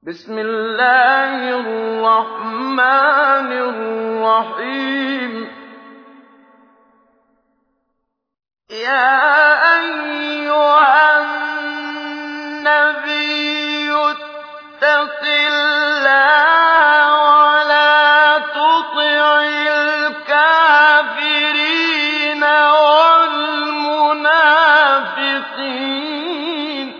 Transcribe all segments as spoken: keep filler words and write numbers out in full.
بسم الله الرحمن الرحيم يا أيها النبي اتق الله ولا تطع الكافرين والمنافقين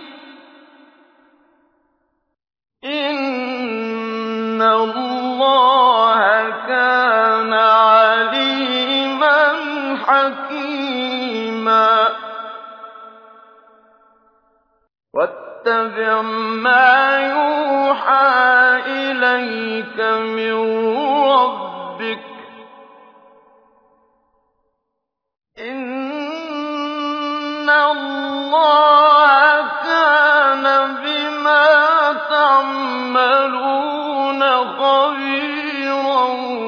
إن الله كان عليما حكيما واتبع ما يوحى إليك من ربك إن الله كان بما تعملون خبيرا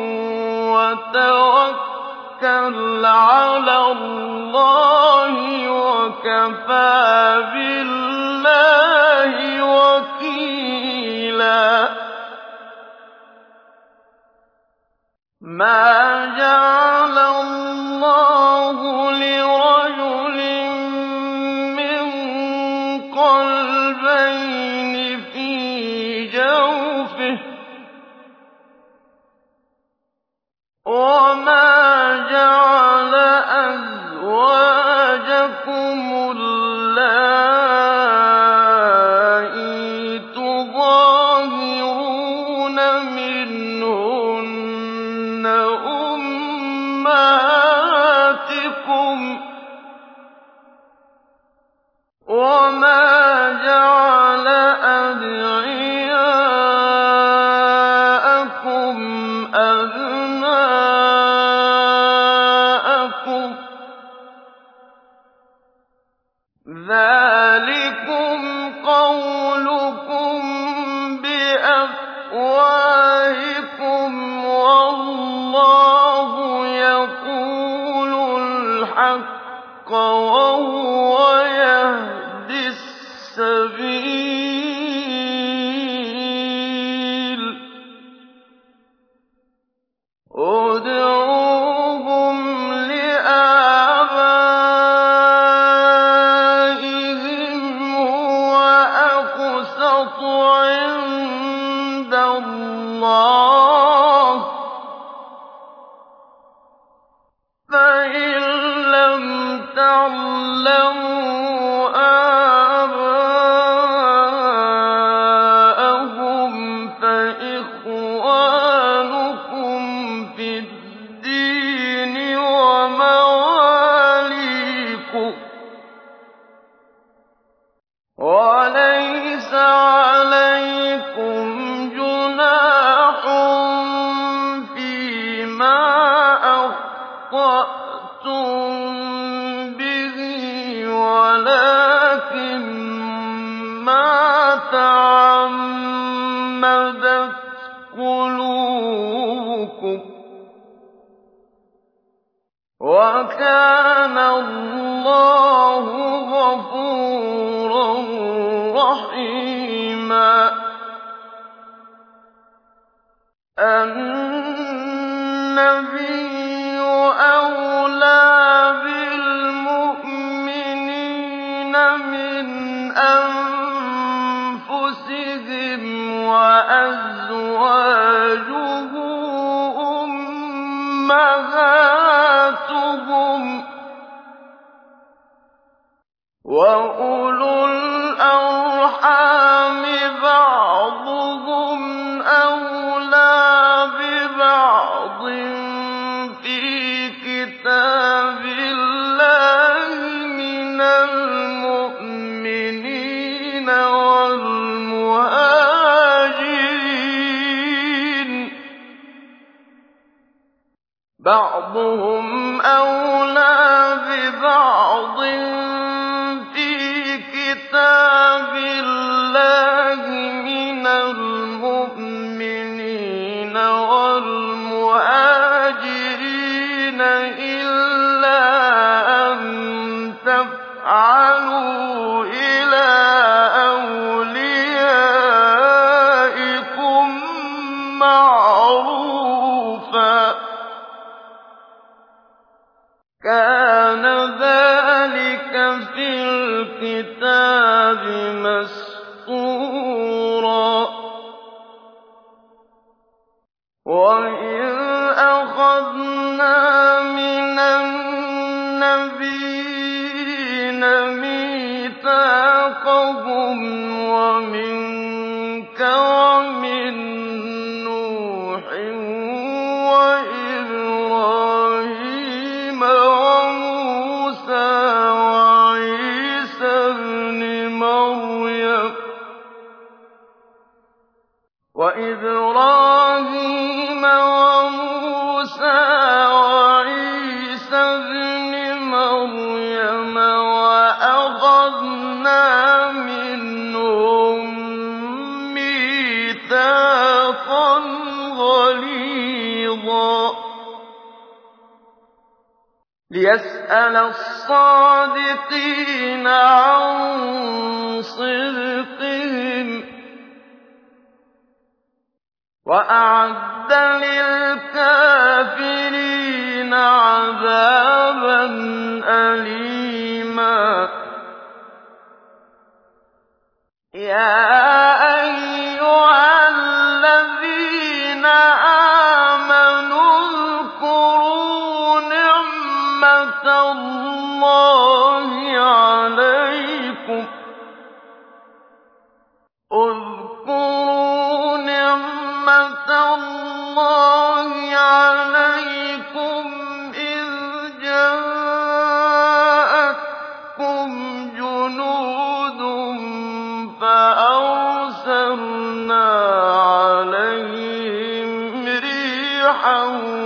وتوكل على الله وكفى بالله وكيلا ما جعل الله لرجل من قلبين في جوفه وما جعل أزواجكم اللائي تظاهرون منهن أمهاتكم وما جعل أدعياءكم أبناءكم ذلكم قولكم بأفواهكم والله يقول الحق وهو يهدي السبيل ادعوهم لآبائهم هو أقسط عند الله فإن لم تعلموا آباءهم فإخوانكم في الدين ومواليكم وليس عليكم جناح فيما أخطأتم به ولكن ما تعمدت قلوبكم وكان الله غفورا رحيما النبي أولى بالمؤمنين من أنفسهم وأزواجه أمهاتهم وأولو الأرحام بعضهم أولى ببعض في كتاب الله من المؤمنين والمهاجرين بعضهم أولى ببعض في كتاب الله من المؤمنين والمهاجرين إلا أن تفعلوا إلى أوليائكم ومن نوح وإبراهيم وموسى وعيسى ابن مريم وإبراهيم وموسى وعيسى ابن مريم وأخذنا منهم ميثاقا غليظا ليسأل الصادقين عن صدقهم وأعد للكافرين عذابا أليما يا أيها الذين آمنوا اذكروا نعمة الله عليكم اذكروا نعمة الله عليكم إذ جاءتكم جنود فأرسلنا عليهم ريحا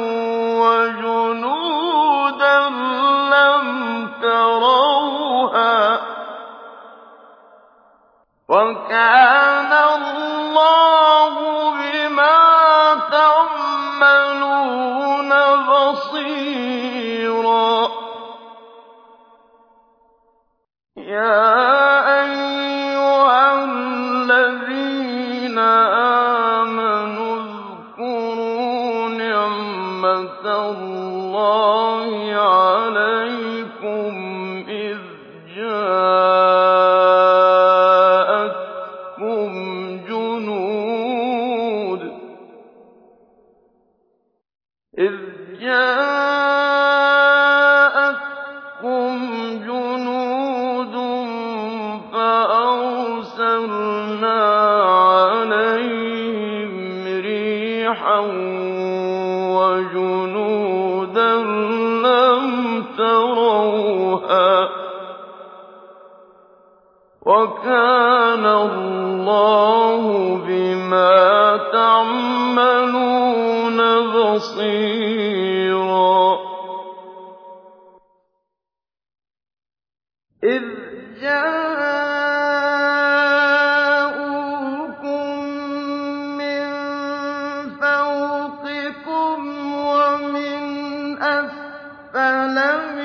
وجنودا لم تروها وكان الله بما تعملون بصيرا يا أيها الذين آمنوا اذكروا نعمة الله عليكم إذ جاءتكم جنود إذ جاءتكم جنود فأرسلنا عليهم ريحا وجنودا لم تروها وكان الله بما تعملون بصيرا إذ جاءوكم من فوقكم ومن أسفل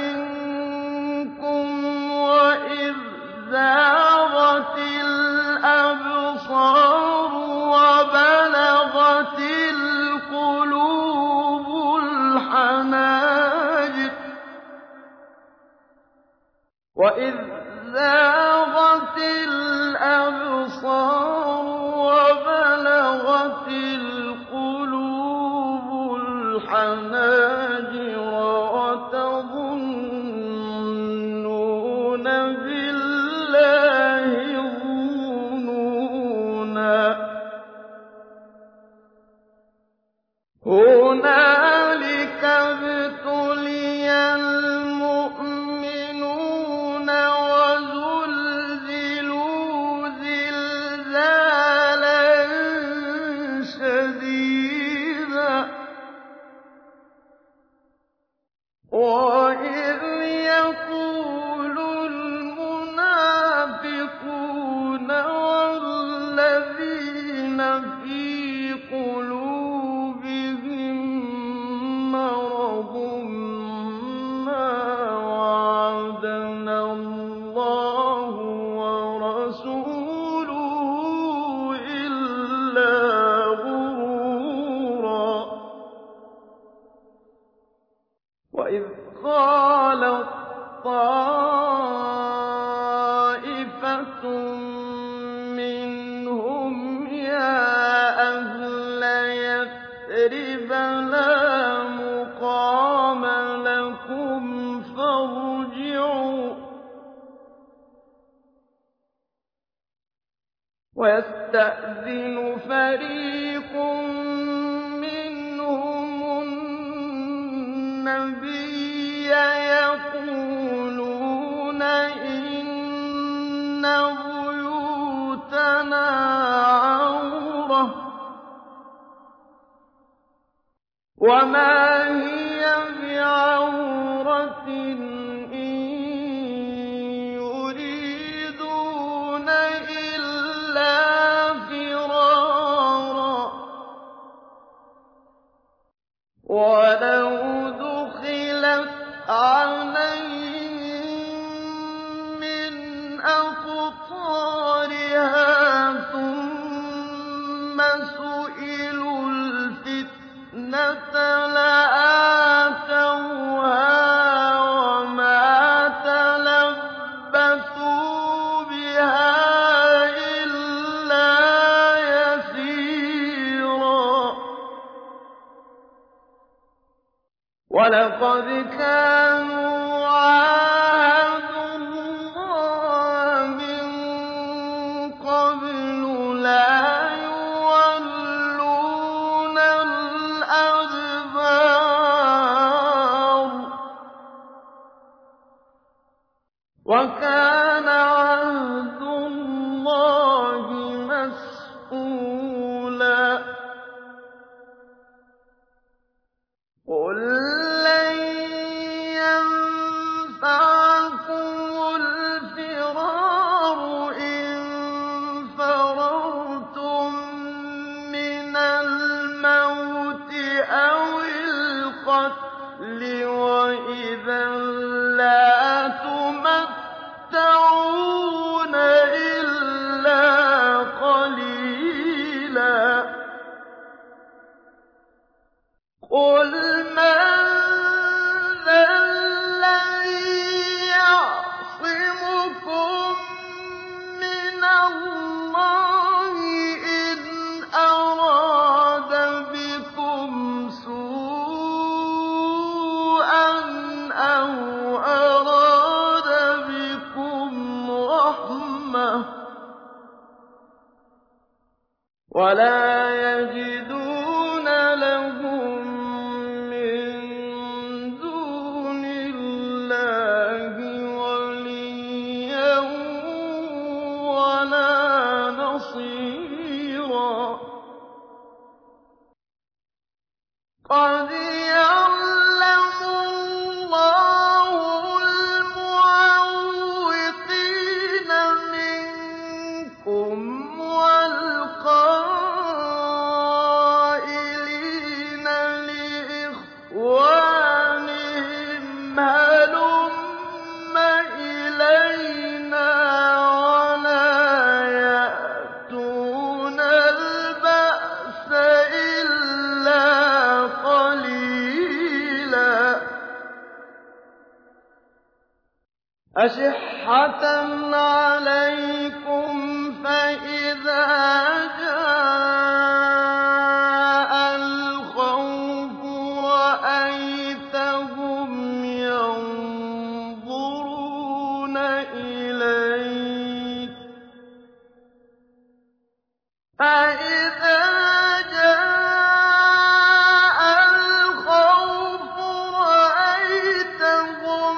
منكم وإذ زاغت الأبصار وبلغت القلوب الحناجر وإذ زاغت الأبصار وبلغت القلوب الحناجر وتظنون بالله الظنونا هنالك ابتلي المؤمنون وزلزلوا زلزالا شديدا وإذ يقول المنافقون والذين في قلوبهم مرض ما وعدنا الله ورسوله إلا غرورا وإذ قالت طائفة منهم يا أهل يثرب لا مقام لكم فارجعوا ويستغفر يَسْتَأْذِنُ فَرِيقٌ مِّنْهُمُ النَّبِيَّ يَقُولُونَ إِنَّ بُيُوتَنَا عَوْرَةٌ ۖ وَمَا هِيَ بِعَوْرَةٍ إِن يُرِيدُونَ إِلَّا فِرَارًا ۖ وَلَوْ دُخِلَتْ عَلَيْهِم مِّنْ أَقْطَارِهَا ثُمَّ سُئِلُوا الْفِتْنَةَ لَآتَوْهَا وَمَا تَلَبَّثُوا بِهَا إِلَّا يَسِيرًا. وَلَقَدْ كَانُوا عَاهَدُوا اللَّهَ مِن قَبْلُ لَا يُوَلُّونَ الْأَدْبَارَ ۚ وَكَانَ عَهْدُ اللَّهِ مَسْئُولًا. قُل لَّن يَنفَعَكُمُ الْفِرَارُ إِن فَرَرْتُم مِّنَ الْمَوْتِ أَوِ الْقَتْلِ ۖ وَإِذًا لَّا تُمَتَّعُونَ إِلَّا قَلِيلًا. قُلْ مَن ذَا الَّذِي يَعْصِمُكُم مِّنَ اللَّهِ إِنْ أَرَادَ بِكُمْ سُوءًا أَوْ أَرَادَ بِكُمْ رَحْمَةً ۚ وَلَا يَجِدُونَ لَهُم مِّن دُونِ اللَّهِ وَلِيًّا وَلَا نَصِيرًا. قَدْ يَعْلَمُ اللَّهُ الْمُعَوِّقِينَ مِنكُمْ وَالْقَائِلِينَ لِإِخْوَانِهِمْ هَلُمَّ إِلَيْنَا وَلَا يَأْتُونَ الْبَأْسَ إِلَّا قَلِيلًا. أَشِحَّةً عَلَيْكُمْ فَإِذَا جَاءَ الْخَوْفُ رَأَيْتَهُمْ يَنظُرُونَ إِلَيْكَ فَإِذَا جَاءَ الْخَوْفُ رَأَيْتَهُمْ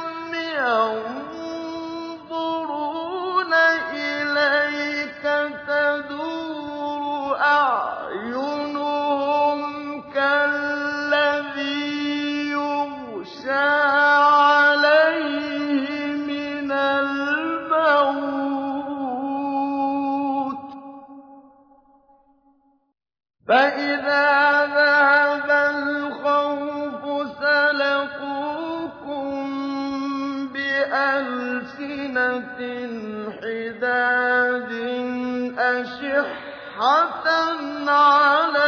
يَنظُرُونَ إِلَيْكَ تَدُورُ أَعْيُنُهُمْ كَالَّذِي يُغْشَىٰ عَلَيْهِ مِنَ الْمَوْتِ ۖ فَإِذَا ذَهَبَ الْخَوْفُ سَلَقُوكُم بِأَلْسِنَةٍ حِدَادٍ أَشِحَّةً عَلَى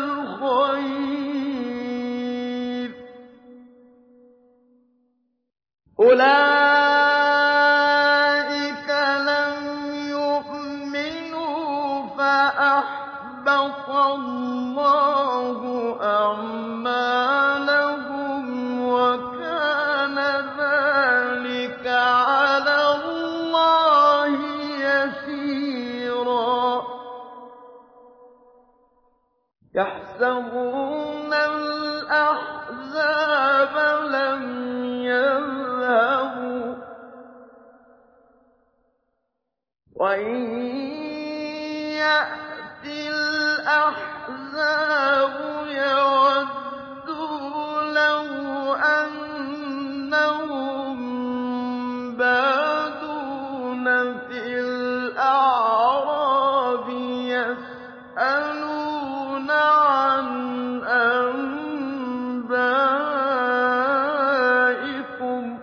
الْخَيْرِ ۚ أُولَٰئِكَ لَمْ يُؤْمِنُوا فَأَحْبَطَ اللَّهُ أَعْمَالَهُمْ ۚ وَكَانَ ذَٰلِكَ عَلَى اللَّهِ يَسِيرًا. يحسبون الأحزاب لم يذهبوا وإن يأتِ الأحزاب يودوا لو أنهم بادون في الأعراب يسألون عن أنبائكم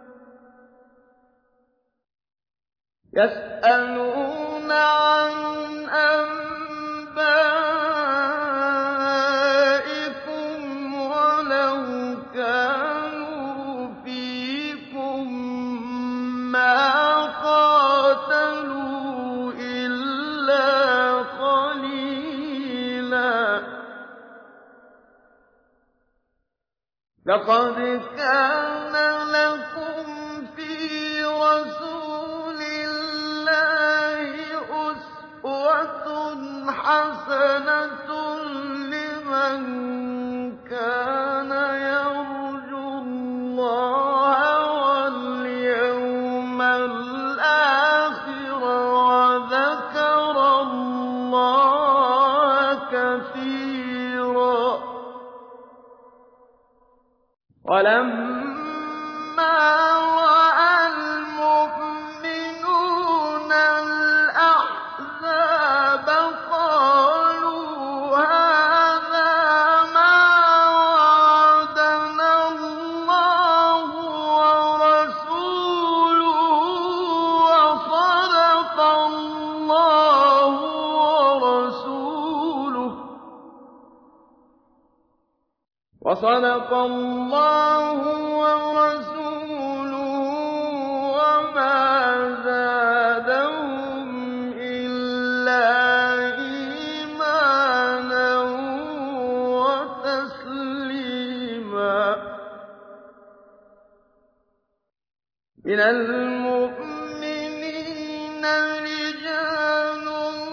يسألون عن أنبائكم ولو كانوا فيكم ما قاتلوا إلا قليلا لقد كان لكم في رسول الله أسوة حسنة لمن كان يرجو الله واليوم الآخر وذكر الله كثيرا ولما رأى المؤمنون الأحزاب قالوا هذا ما وعدنا الله ورسوله وصدق الله ورسوله وصدق الله ورسوله وما زادهم إلا إيمانا وتسليما من المؤمنين رجال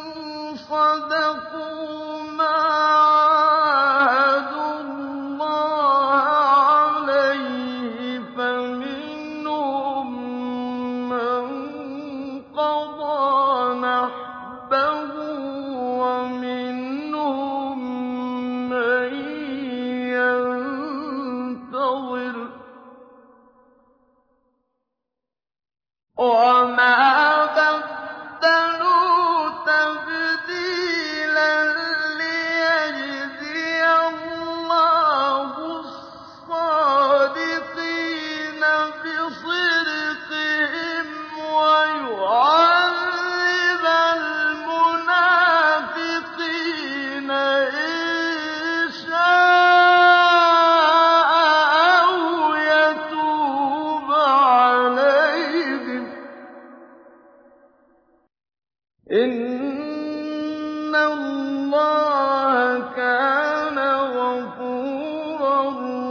صدقوا ما عاهدوا الله عليه فمنهم من قضى نحبه ومنهم من ينتظر وما بدلوا تبديلا ليجزي الله الصادقين بصدقهم ويعذب المنافقين إن شاء أو يتوب عليهم إن الله كان غفورا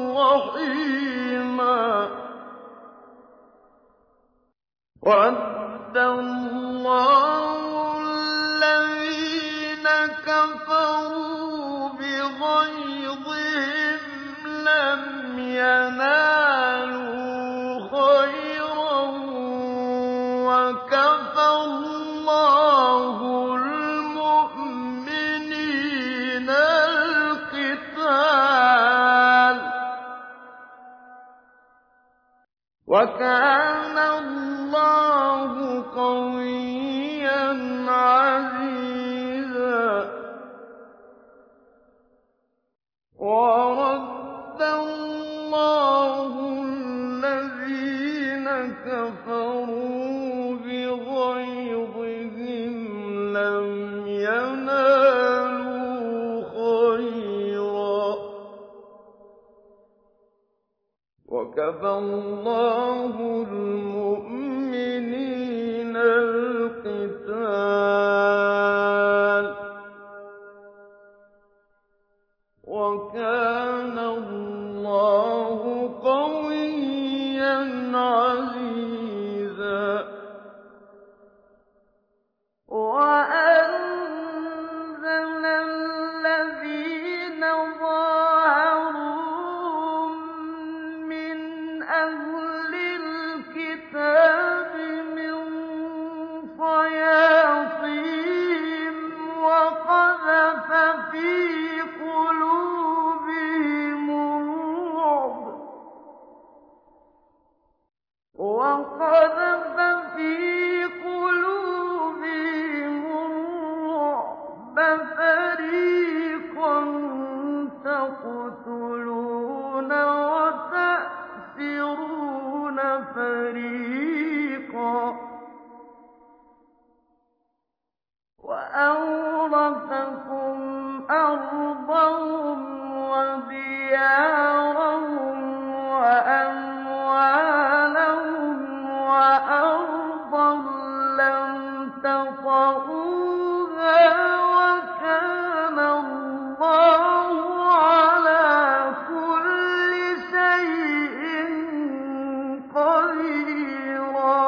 رحيما وَرَدَّ اللَّهُ الَّذِينَ كَفَرُوا بِغَيْظِهِمْ لَمْ يَنَالُوا خَيْرًا وَكَفَى اللَّهُ الْمُؤْمِنِينَ الْقِتَالَ ۚ وَكَانَ اللَّهُ قَوِيًّا عَزِيزًا وَرَدَّ اللَّهُ الَّذِينَ كَفَرُوا بِغَيْظِهِمْ لَمْ يَنَالُوا خَيْرًا وَكَفَى اللَّهُ الْمُؤْمِنِينَ الْقِتَالَ ۚ وَكَانَ اللَّهُ قَوِيًّا عَزِيزًا وَأَنزَلَ الَّذِينَ أرضهم وديارهم وأموالهم وأرضا لم تطئوها وكان الله على كل شيء قديرا.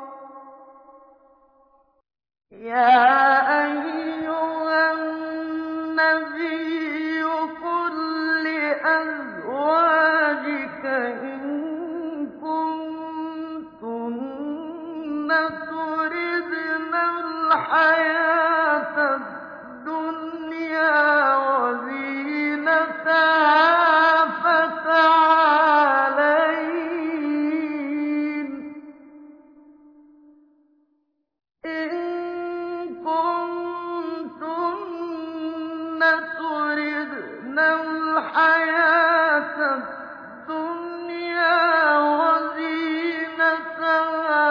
يا أيها النبي قل لأزواجك إن كنتن تردن الحياة الدنيا وزينتها فتعالين إن كنتن تردن الحياة الدنيا وزينتها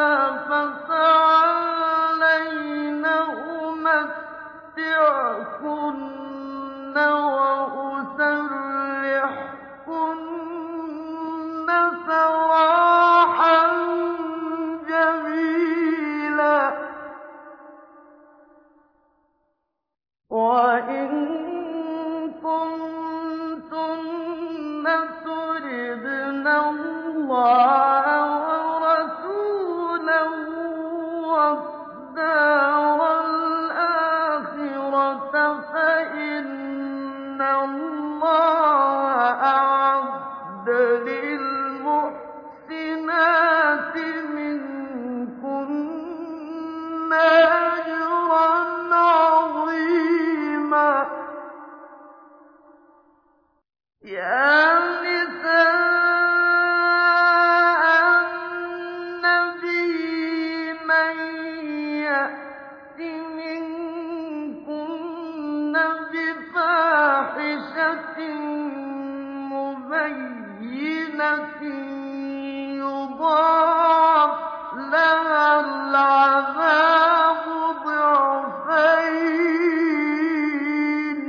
فتعالين أمتعكن وأسرحكن سراحا جميلا. وإن كنتن تردن الله ورسوله والدار الآخرة فإن الله أعد للمحسنات منكن أجرا عظيما. يا نساء النبي من يأت منكن بفاحشة مبينة يضاعف لها العذاب ضعفين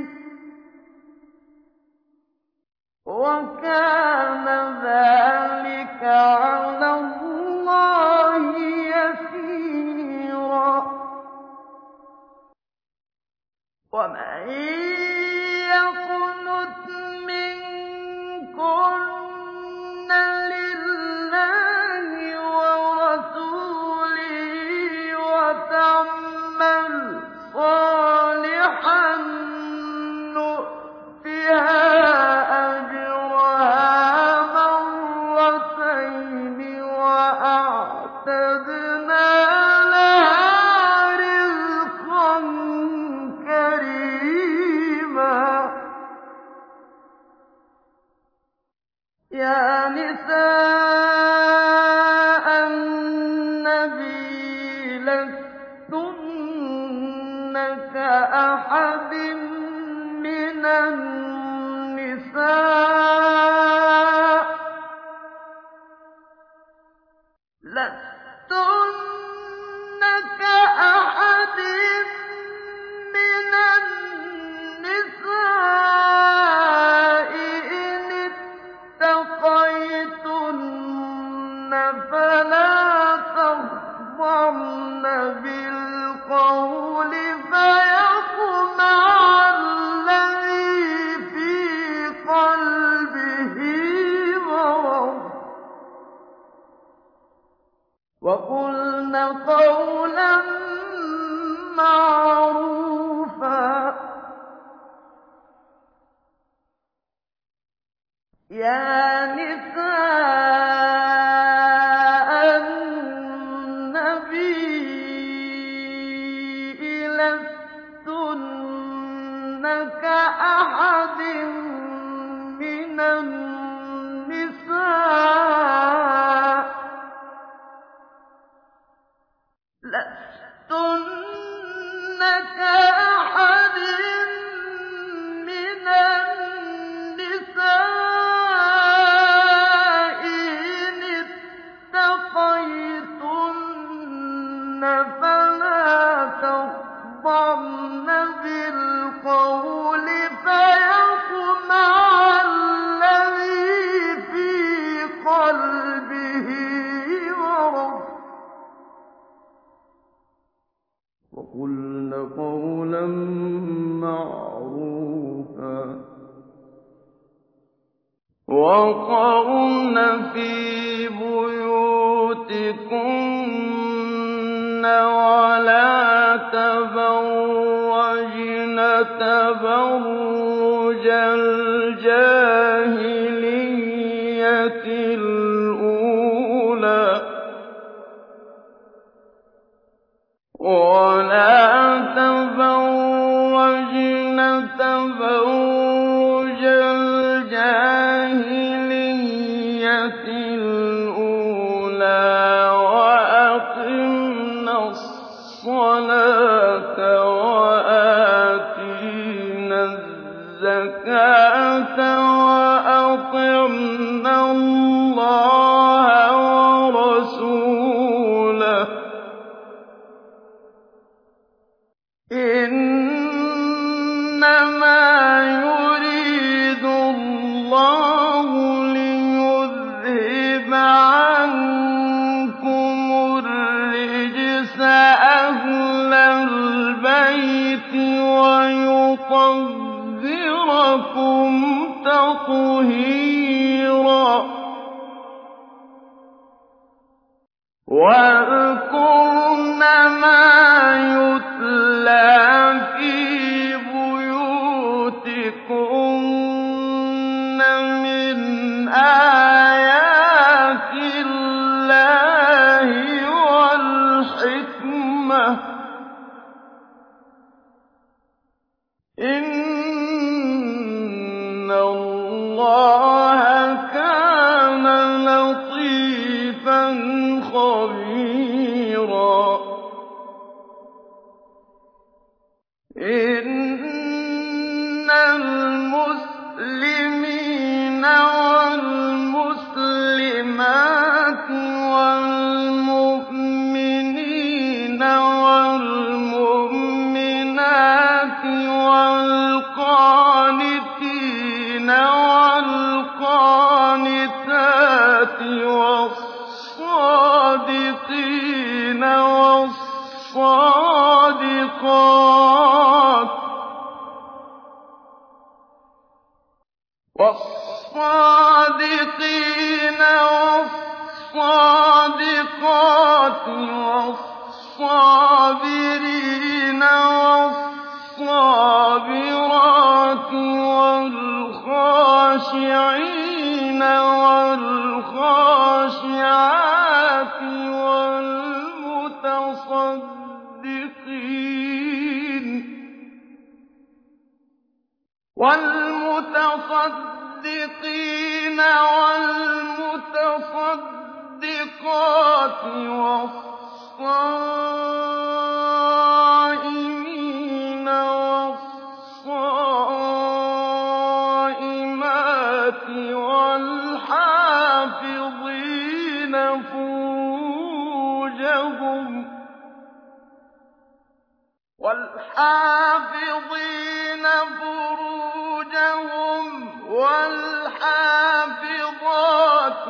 وكان ذلك على الله يسيرا. ومن يقنت منكن لله ورسوله وتعمل صالحا نؤتها أجرها مرتين وأعتدنا لها رزقا كريما. يا نساء النبي لستن كأحد من النساء لستن كأحد من النساء إن اتقيتن فلا تخضعن بالقول فيطمع الذي في قلبه مرض وقلن قولا معروفا. يا نساء النبي لستن كأحد من النساء لستن كأحد من النساء إن اتقيتن فلا تخضعن بالقول مَعْرُوفًا ۚ وَقَرْنَ فِي بُيُوتِكُنَّ وَلَا تَبَرَّجْنَ تَبَرُّجَ الْجَاهِلِيَّةِ الْأُولَىٰ ۖ وَلَا تَبَرَّجْنَ تَبَرُّجَ الْجَاهِلِيَّةِ الْأُولَىٰ ۖ وَأَقِمْنَ الصَّلَاةَ وَآتِينَ الزَّكَاةَ وَأَطِعْنَ اللَّهَ وَرَسُولَهُ ۚ إِنَّمَا يُرِيدُ اللَّهُ لِيُذْهِبَ عَنكُمُ الرِّجْسَ أَهْلَ الْبَيْتِ وَيُطَهِّرَكُمْ تَطْهِيرًا. وَاذْكُرْنَ مَا يُتْلَىٰ فِي بُيُوتِكُنَّ مِنْ آيَاتِ اللَّهِ وَالْحِكْمَةِ ۚ إِنَّ اللَّهَ كَانَ لَطِيفًا خَبِيرًا. إِنَّ الْمُسْلِمِينَ وَالْمُسْلِمَاتِ وَالْمُؤْمِنِينَ وَالْمُؤْمِنَاتِ وَالْقَانِتِينَ وَالْقَانِتَاتِ وَالصَّادِقِينَ وَالصَّادِقَاتِ وَالصَّابِرِينَ وَالصَّابِرَاتِ وَالْخَاشِعِينَ وَالْخَاشِعَاتِ وَالْمُتَصَدِّقِينَ وَالْمُتَصَدِّقَاتِ وَالصَّائِمِينَ وَالصَّائِمَاتِ وَالْحَافِظِينَ فُرُوجَهُمْ وَالْحَافِظَاتِ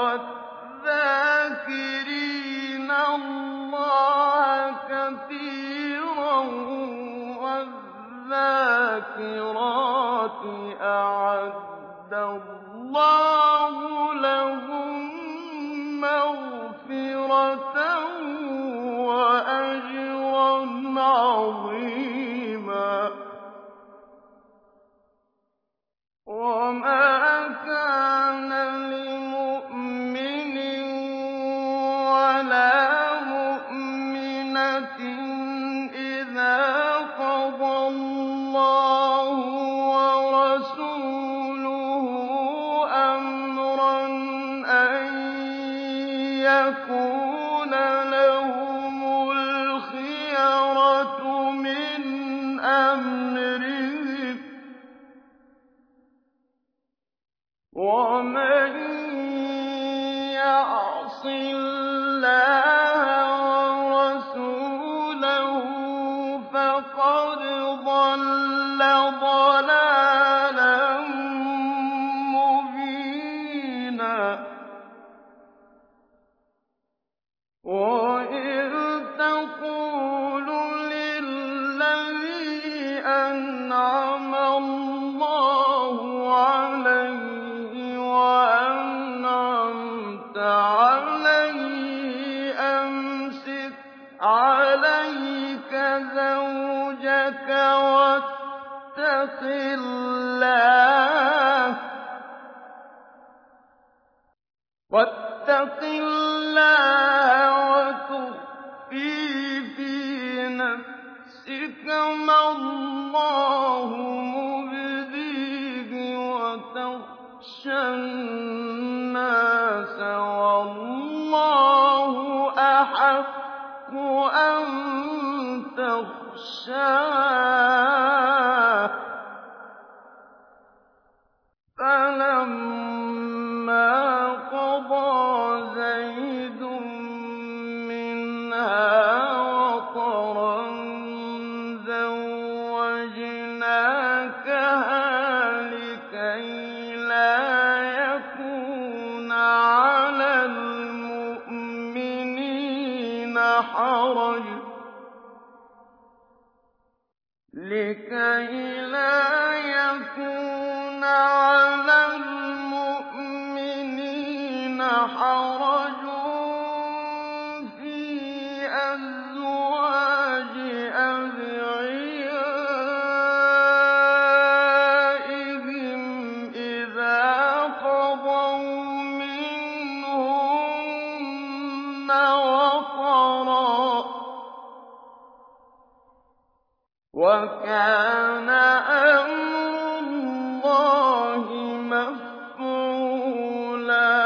وَالذَّاكِرِينَ اللَّهَ كَثِيرًا وَالذَّاكِرَاتِ أَعَدَّ اللَّهُ لَهُم مَّغْفِرَةً وَأَجْرًا عَظِيمًا. وَمَا كَانَ لِمُؤْمِنٍ وَلَا مُؤْمِنَةٍ إِذَا قَضَى اللَّهُ وَرَسُولُهُ أَمْرًا أَن يَكُونَ لَهُمُ الْخِيَرَةُ مِنْ أَمْرِهِمْ ۗ وَمَن يَعْصِ اللَّهَ وَرَسُولَهُ فَقَدْ ضَلَّ ضَلَالًا مُّبِينًا. وَإِذْ تَقُولُ لِلَّذِي أَنْعَمَ اللَّهِ وَاتَّقِ اللَّهَ وَتُخْفِي فِي نَفْسِكَ مَا اللَّهُ مُبْدِيهِ وَتَخْشَى النَّاسَ وَاللَّهُ أَحَقُّ أَن تَخْشَاهُ فَلَمَّا قَضَىٰ زَيْدٌ مِّنْهَا وَطَرًا زَوَّجْنَاكَهَا لِكَيْ لَا يَكُونَ عَلَى الْمُؤْمِنِينَ حَرَجٌ لِكَيْ لا يكون على المؤمنين حرج في أزواج أدعيائهم إذا قضوا منهن وطرا وَكَانَ أَمْرُ اللَّهِ مَفْعُولًا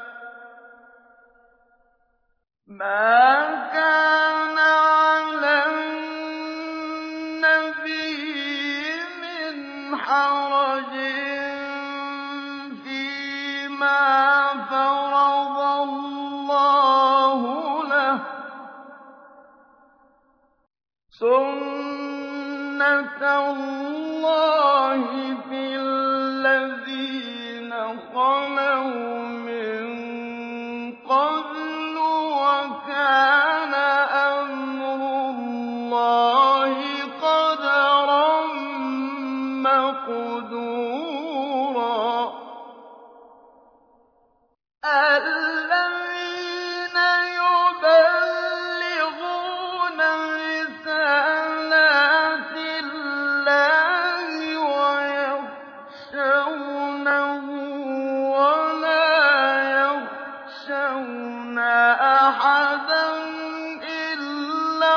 مَا كَانَ عَلَى النَّبِيِّ مِنْ حَرَجٍ فِيمَا فَرَضَ اللَّهُ لَهُ سُنَّةَ اللَّهِ فِي الَّذِينَ خَلَوْا مِن قَبْلُ ۚ وَكَانَ أَمْرُ اللَّهِ قَدَرًا مَّقْدُورًا الَّذِينَ يُبَلِّغُونَ رِسَالَاتِ اللَّهِ وَيَخْشَوْنَهُ وَلَا يَخْشَوْنَ أَحَدًا إِلَّا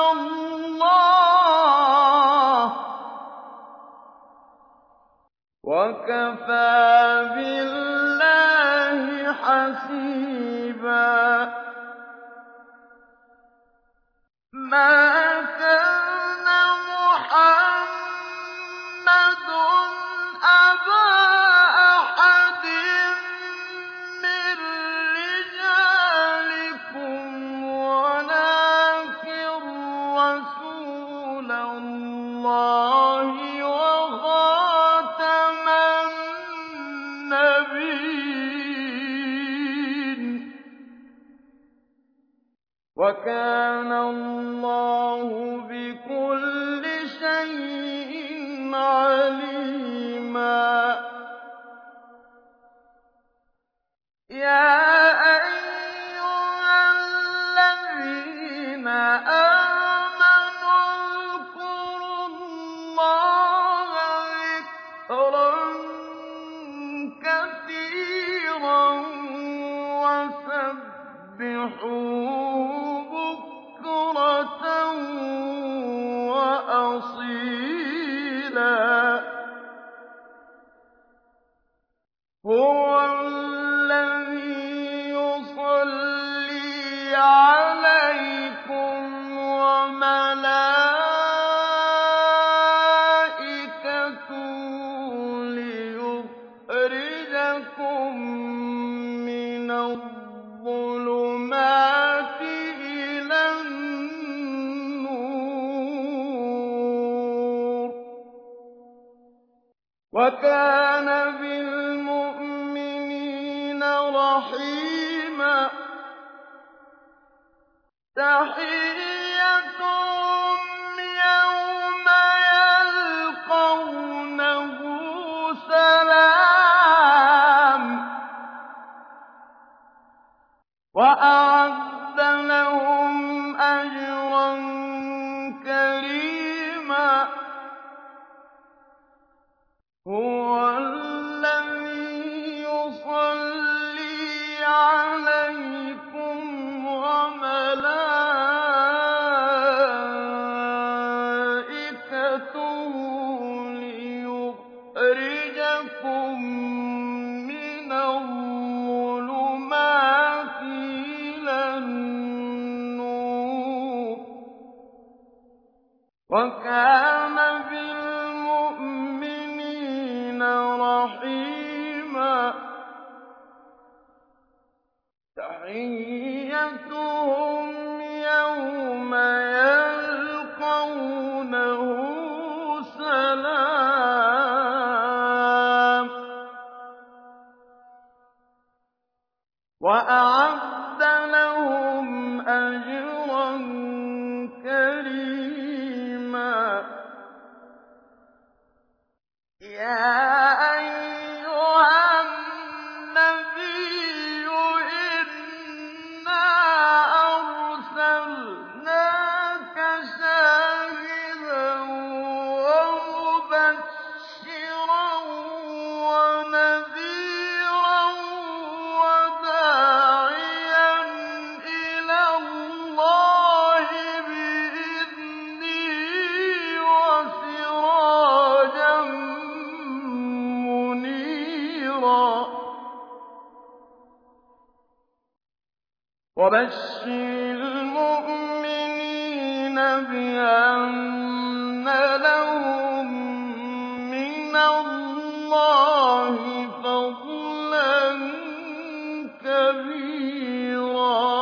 اللَّهَ ۗ وَكَفَىٰ بِاللَّهِ حَسِيبًا مَا كَانَ مُحَمَّدٌ أَبَا أَحَدٍ مِّن رِّجَالِكُمْ وَلَٰكِن رَّسُولَ اللَّهِ وَخَاتَمَ النَّبِيِّينَ وَكَانَ اللَّهُ بِكُلِّ شَيْءٍ عَلِيمًا يَا أَيُّهَا الَّذِينَ آمَنُوا اذْكُرُوا اللَّهَ ذِكْرًا كَثِيرًا وَسَبِّحُوهُ بُكْرَةً وَأَصِيلًا هُوَ الَّذِي يُصَلِّي عَلَيْكُمْ وَمَلَائِكَتُهُ لِيُخْرِجَكُم مِّنَ الظُّلُمَاتِ إِلَى النُّورِ ۚ وَكَانَ بِالْمُؤْمِنِينَ رَحِيمًا تَحِيَّتُهُمْ يَوْمَ يَلْقَوْنَهُ سَلَامٌ ۚ وَأَعَدَّ لَهُمْ أَجْرًا كَرِيمًا هُوَ الَّذِي يُصَلِّي عَلَيْكُمْ وَمَلَائِكَتُهُ لِيُخْرِجَكُم مِّنَ الظُّلُمَاتِ إِلَى النُّورِ ۚ وَكَانَ بِالْمُؤْمِنِينَ رَحِيمًا. تَحِيَّتُهُمْ يَوْمَ يَلْقَوْنَهُ سَلَامٌ ۚ وَأَعَدَّ لَهُمْ أَجْرًا كَرِيمًا. يَا أَيُّهَا النَّبِيُّ إِنَّا أَرْسَلْنَاكَ شَاهِدًا وَمُبَشِّرًا وَنَذِيرًا وَدَاعِيًا إِلَى اللَّهِ بِإِذْنِهِ وَسِرَاجًا مُّنِيرًا. وَبَشِّرِ الْمُؤْمِنِينَ بِأَنَّ لَهُم مِّنَ اللَّهِ فَضْلًا كَبِيرًا.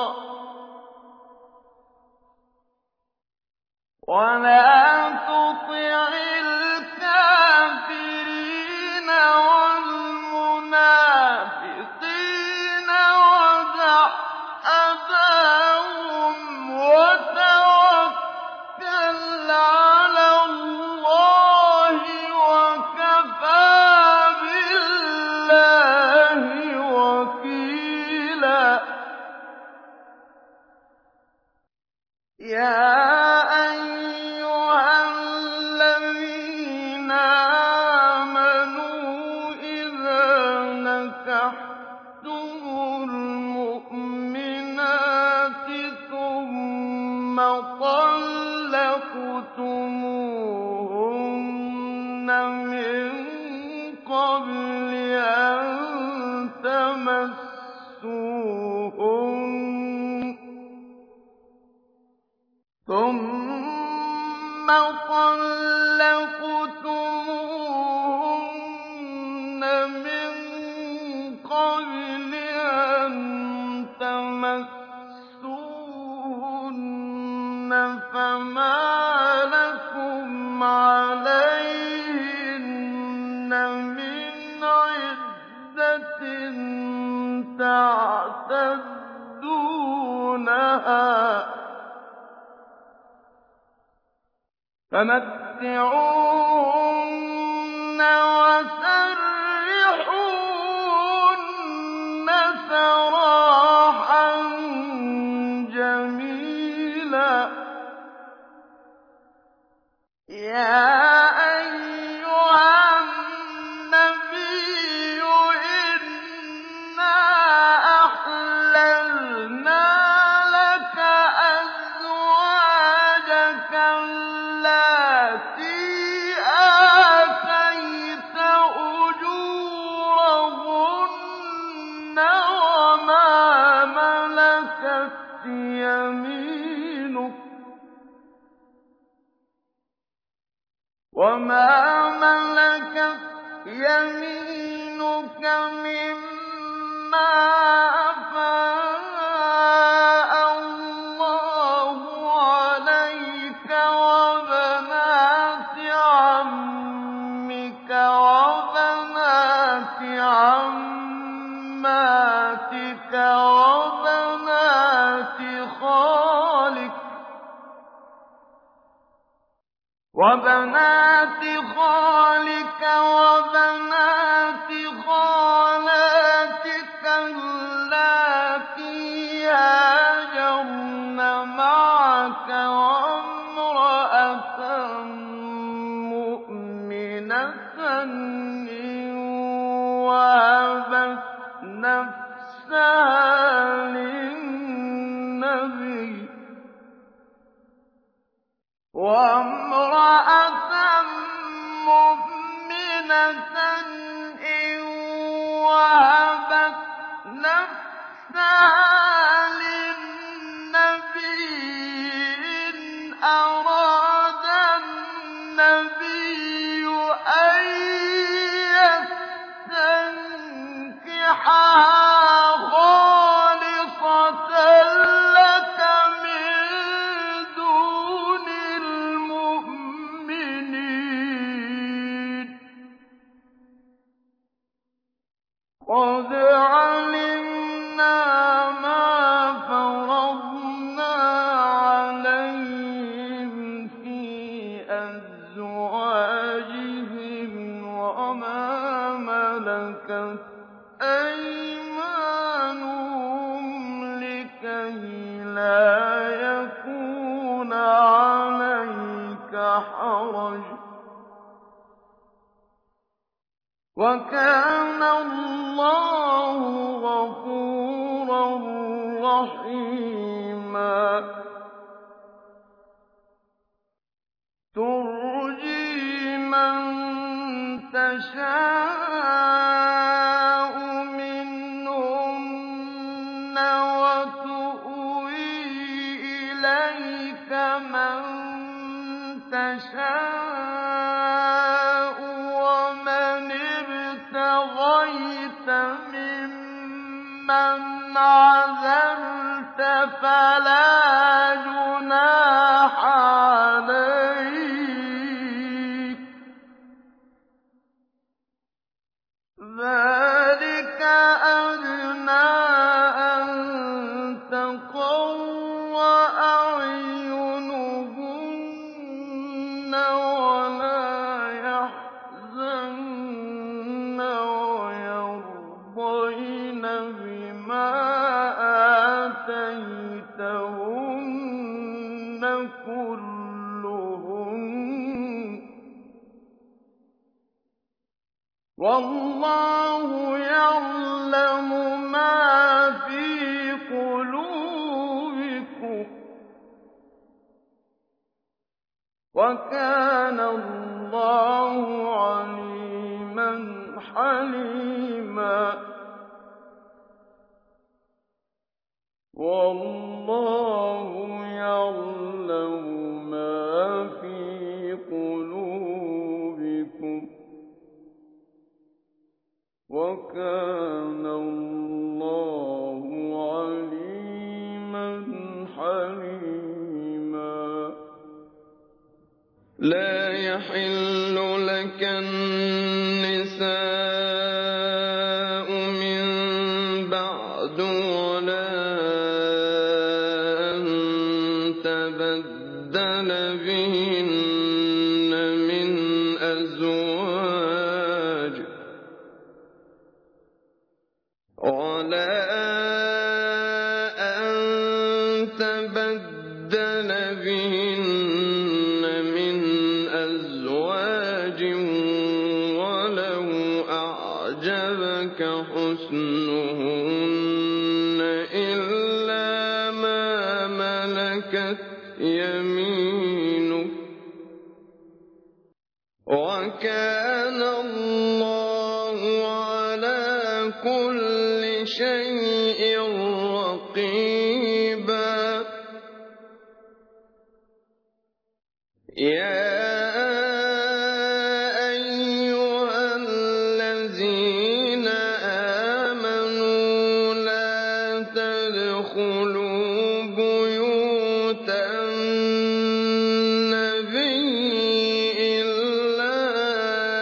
وَلَا تُطِعِ الْكَافِرِينَ وَالْمُنَافِقِينَ وَدَعْ أَذَاهُمْ وَتَوَكَّلْ عَلَى اللَّهِ ۚ وَكَفَىٰ بِاللَّهِ وَكِيلًا. يَا أَيُّهَا الَّذِينَ آمَنُوا إِذَا نَكَحْتُمُ الْمُؤْمِنَاتِ ثُمَّ طَلَّقْتُمُوهُنَّ مِن قَبْلِ أَن تَمَسُّوهُنَّ ثُمَّ طَلَّقْتُمُوهُنَّ مِن قَبْلِ أَن تَمَسُّوهُنَّ فَمَا لَكُمْ عَلَيْهِنَّ مِنْ عِدَّةٍ تَعْتَدُّونَهَا ۖ فَمَتِّعُوهُنَّ وَسَرِّحُوهُنَّ سَرَاحًا جَمِيلًا. يَا أَيُّهَا النَّبِيُّ إِنَّا أَحْلَلْنَا لَكَ أَزْوَاجَكَ اللَّاتِي آتَيْتَ أُجُورَهُنَّ وَمَا مَلَكَتْ يَمِينُكَ وَمَا مَلَكَتْ يَمِينُكَ مِمَّا أَفَاءَ اللَّهُ عَلَيْكَ وَبَنَاتِ عَمِّكَ وَبَنَاتِ عَمَّاتِكَ وَبَنَاتِ خَالِكَ وَبَنَاتِ خَالَاتِكَ اللَّاتِي هَاجَرْنَ مَعَكَ وَامْرَأَةً مُّؤْمِنَةً وَهَبَتْ نَفْسَهَا لِلنَّبِيِّ وَامْرَأَةً مُّؤْمِنَةً إِن وَهَبَتْ نَفْسَهَا لِلنَّبِيِّ إِنْ أَرَادَ النَّبِيُّ أَن يَسْتَنكِحَهَا خَالِصَةً لَّكَ مِن دُونِ الْمُؤْمِنِينَ ۗ قَدْ عَلِمْنَا مَا فَرَضْنَا عَلَيْهِمْ فِي أَزْوَاجِهِمْ وَمَا مَلَكَتْ أَيْمَانُهُمْ لِكَيْلَا يَكُونَ عَلَيْكَ حَرَجٌ ۗ وَكَانَ اللَّهُ غَفُورًا رَّحِيمًا. تُرْجِي مَن تَشَاءُ مِنْهُنَّ وَتُؤْوِي إِلَيْكَ مَن تَشَاءُ وَمَنِ ابْتَغَيْتَ مِمَّنْ عَزَلْتَ فَلَا جُنَاحَ عَلَيْكَ ۚ ذَٰلِكَ أَدْنَىٰ أَن تَقَرَّ أَعْيُنُهُنَّ وَلَا يَحْزَنَّ وَيَرْضَيْنَ بِمَا آتَيْتَهُنَّ كُلُّهُنَّ ۚ وَاللَّهُ يَعْلَمُ مَا فِي قُلُوبِكُمْ ۚ وَكَانَ اللَّهُ عَلِيمًا حَلِيمًا. وَاللَّهُ يَعْلَمُ مَا فِي قُلُوبِكُمْ ۚ وَكَانَ اللَّهُ عَلِيمًا حَلِيمًا. لَا يَحِلُّ لَكَ النِّسَاءُ مِن بَعْدُ وَلَا أَن تَبَدَّلَ بِهِنَّ مِنْ أَزْوَاجٍ وَلَا أَن تَبَدَّلَ بِهِنَّ مِنْ أَزْوَاجٍ وَلَوْ أَعْجَبَكَ حُسْنُهُنَّ إِلَّا مَا مَلَكَتْ يَمِينُكَ ۗ وَكَانَ اللَّهُ عَلَىٰ كُلِّ شَيْءٍ رَّقِيبًا. يَا أَيُّهَا الَّذِينَ آمَنُوا لَا تَدْخُلُوا بُيُوتَ النَّبِيِّ إِلَّا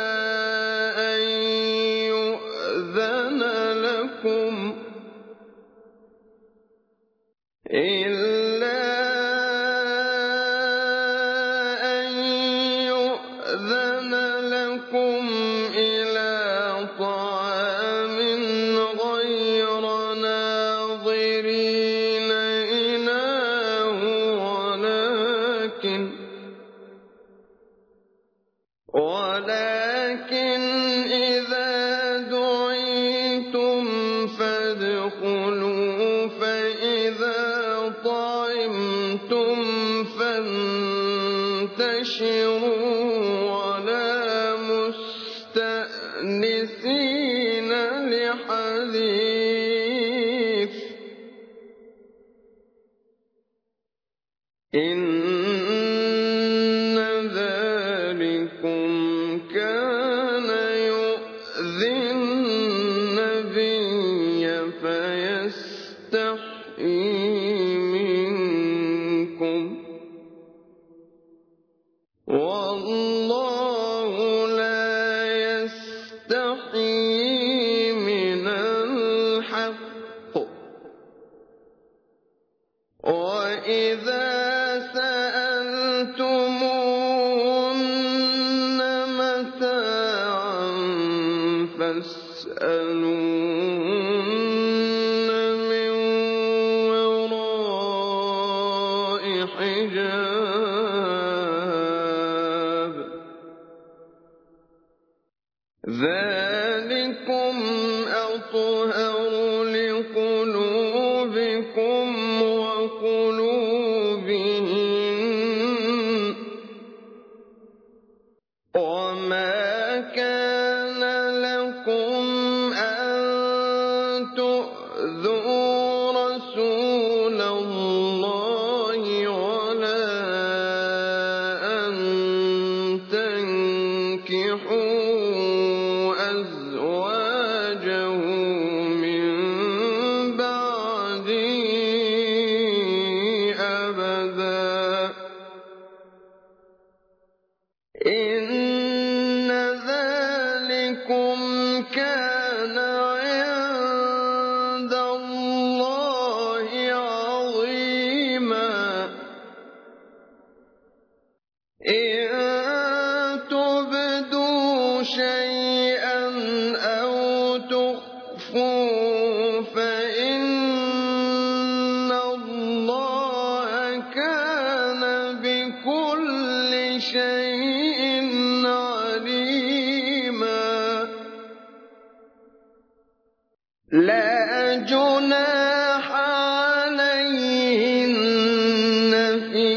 مستأنسين لحديث إن ذلكم كان يؤذي النبي فيستحيي منكم والله لا يستحيي من الحق وإذا سألتموهن متاعا فاسألوهن من وراء حجاب ذلكم أطهر لقلوبكم وقلوبهن وما كان لكم أن تؤذوا رسول الله ولا أن تنكحوا أزواجه من بعده أبدا إن ذلكم كان عند الله عظيما إن تبدوا شيئا أو تخفوه فإن الله كان بكل شيء عليما لا جناح عليهن في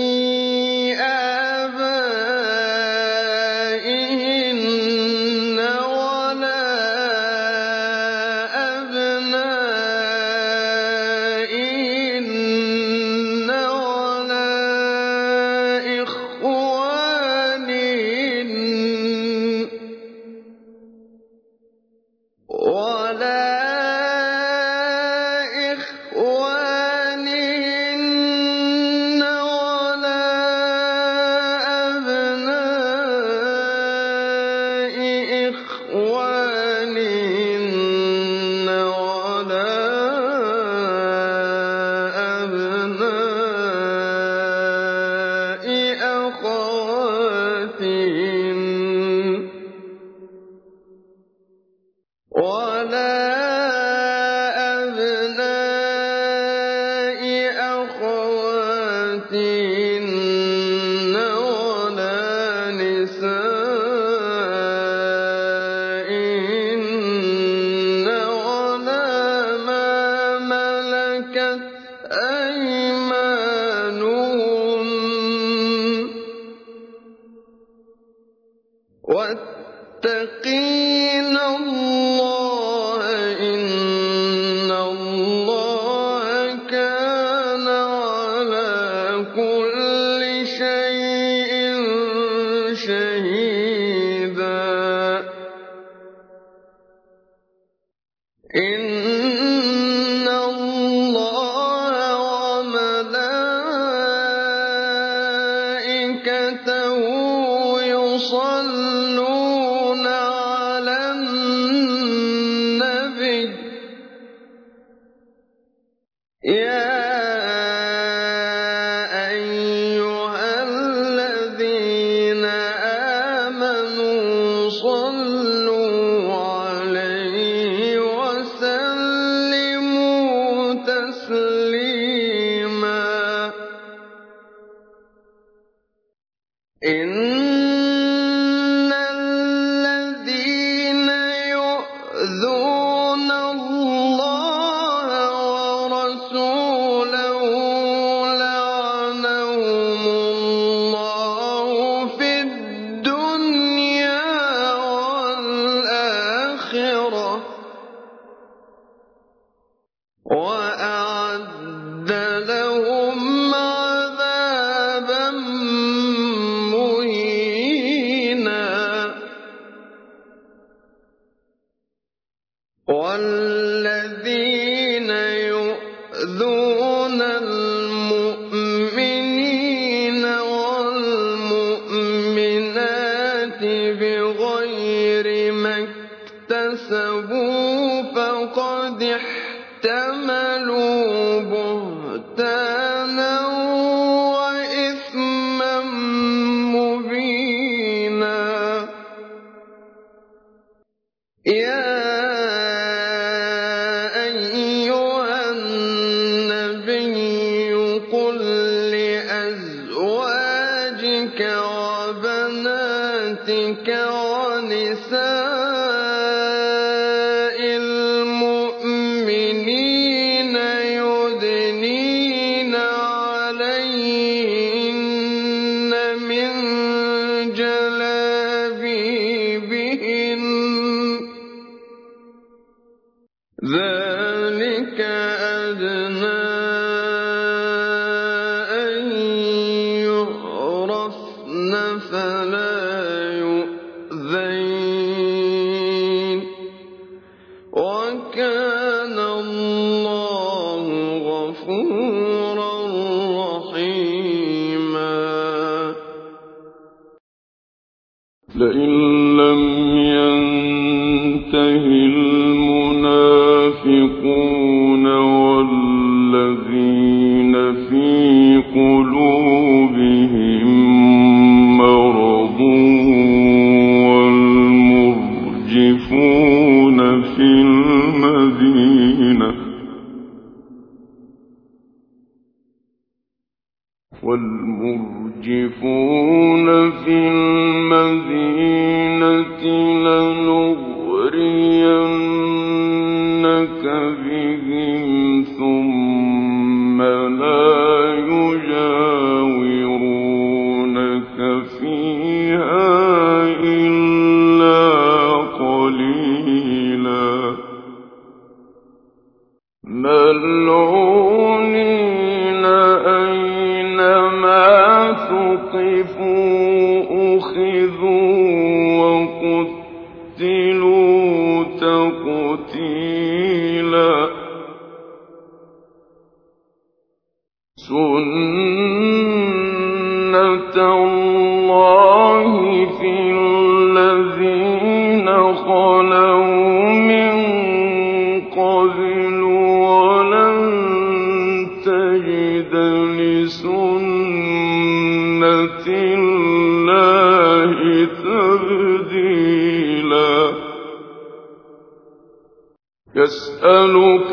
آبائهن ولا أبنائهن ولا إخوانهن ولا إخوانهن ولا أبناء إخوانهن ولا أبناء أخواتهن ولا أبناء أخواتهن ولا نسائهن ولا ما ملكت أيمانهن واتقين الله إن الله كان على كل شيء شهيدا إن الله وملائكته يصلون على النبي يا أيها الذين آمنوا صلوا عليه وسلموا تسليما إن الذين يؤذون الله ورسوله الآخرة وأعد لهم عذابا مهينا والذين يؤذون المؤمنين والمؤمنات بغير ما اكتسبوا فقد احتملوا بهتانا وإثما مبينا يا أيها النبي قل لأزواجك وبناتك ونساء المؤمنين يدنين عليهن من جلابيبهن ذلك أدنى أن يعرفن فلا يؤذين وكان الله غفورا رحيما لئن لم ينته المنافقون والذين في قلوبهم مرض والمرجفون في المدينة والمرجفون في المدينة لنغرينك بهم ثم لا يجاورونك فيها إلا قليلا ملعونين أينما ثقفوا أخذوا وقتلوا تقتيلا سنة الله في الذين خلوا من قبل ولن تجد لسنة الله تبديلا يسألك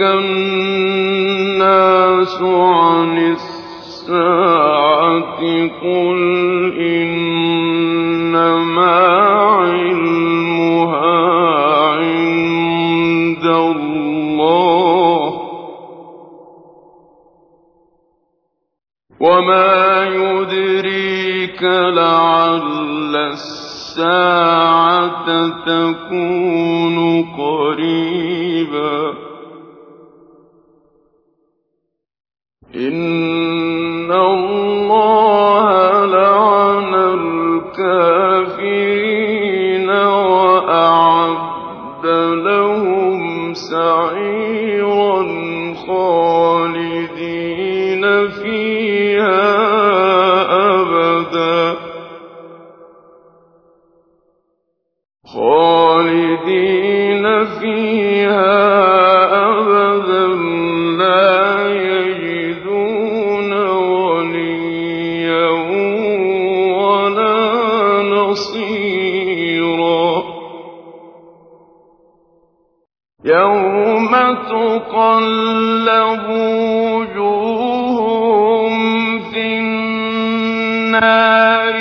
الناس عن الساعة قل إنما علمها عند الله وما يدريك لعل الساعة تكون قريبا إن الله لعن الكافرين وأعد لهم سعيرا خالدين فيها أبدا خالدين فيها أبدا لا يجدون وليا ولا نصيرا يوم تقلب وجوههم في النار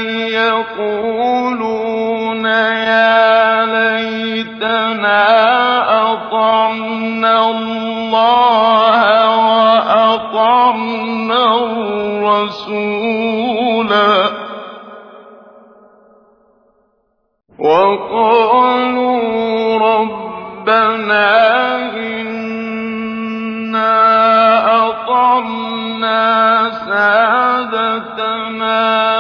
يقولون يا ليتنا أطعنا الله وأطعنا الرسولا وقالوا ربنا إنا أطعنا سادتنا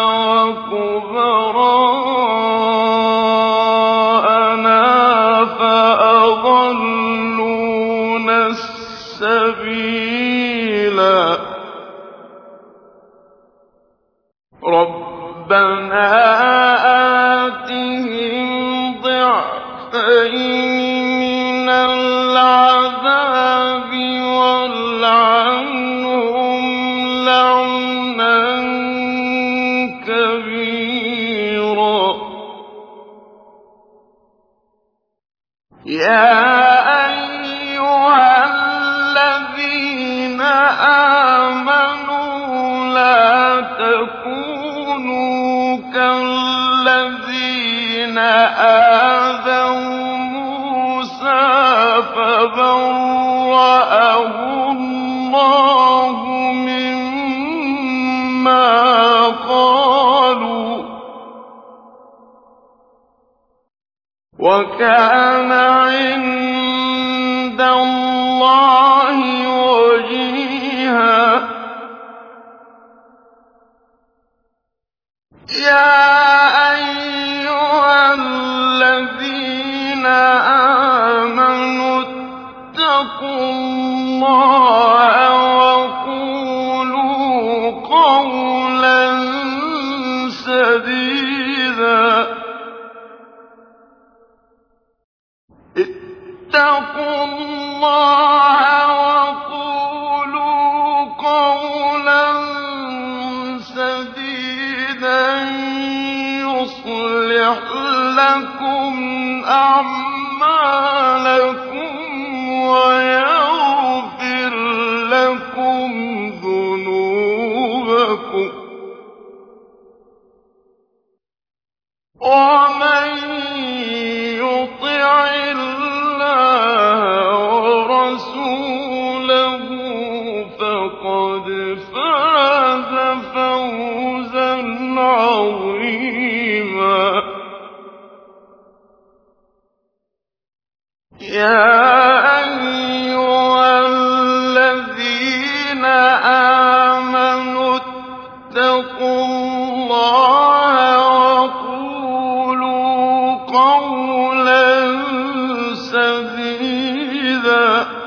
وكبراءنا فأضلونا السبيلا ربنا آتهم ضعفين من العذاب والعنهم لعنا كبيرا يا أيها الذين آمنوا لا تكونوا كالذين آذوا موسى فبرأه الله مما قالوا وكان عند الله وجيها يا أيها الذين آمنوا اتقوا الله وقولوا قولا سديدا اتقوا الله وقولوا قولا سديدا يصلح لكم أعمالكم ويغفر لكم ذنوبكم ومن يطع الله ورسوله فقد فاز فوزا عظيما يا أيها الذين آمنوا اتقوا الله وقولوا قولا سديدا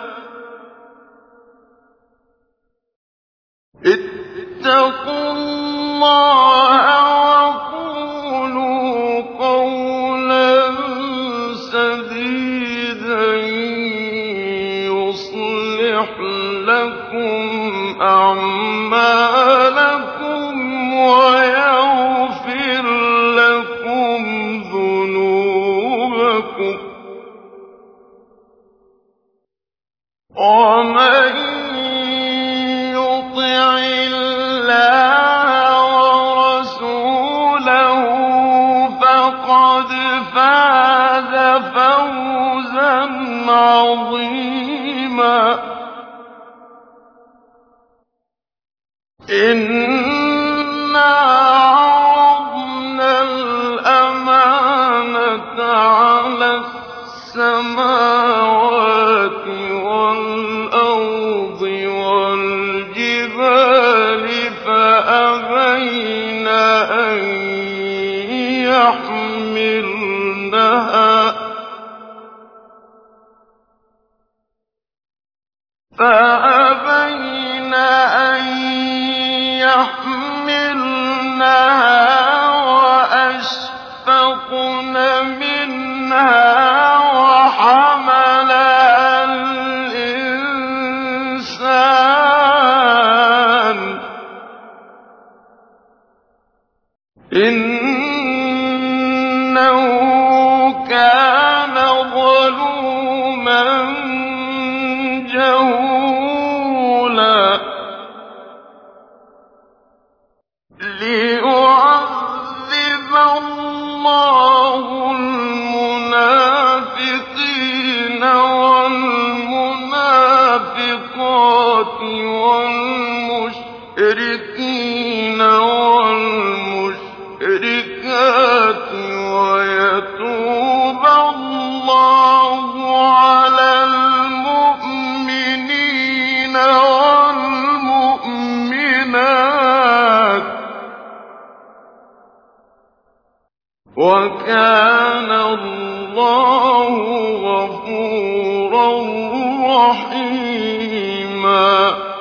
اتقوا الله وقولوا قولا سديدا يصلح لكم أعمالكم ويغفر لكم ذنوبكم ومن يطع الله ورسوله فقد فاز فوزا عظيما إنا عرضنا الأمانة على السماوات والأرض والجبال فأبين أن يحملنها فأبين أن يحملنها وأشفقن منها وحملها الإنسان إنه كان ظلوما جهولا ليعذب الله المنافقين والمنافقات والمشركين والمشركات ويتوب الله عليهم وَكَانَ اللَّهُ غَفُورًا رَّحِيمًا.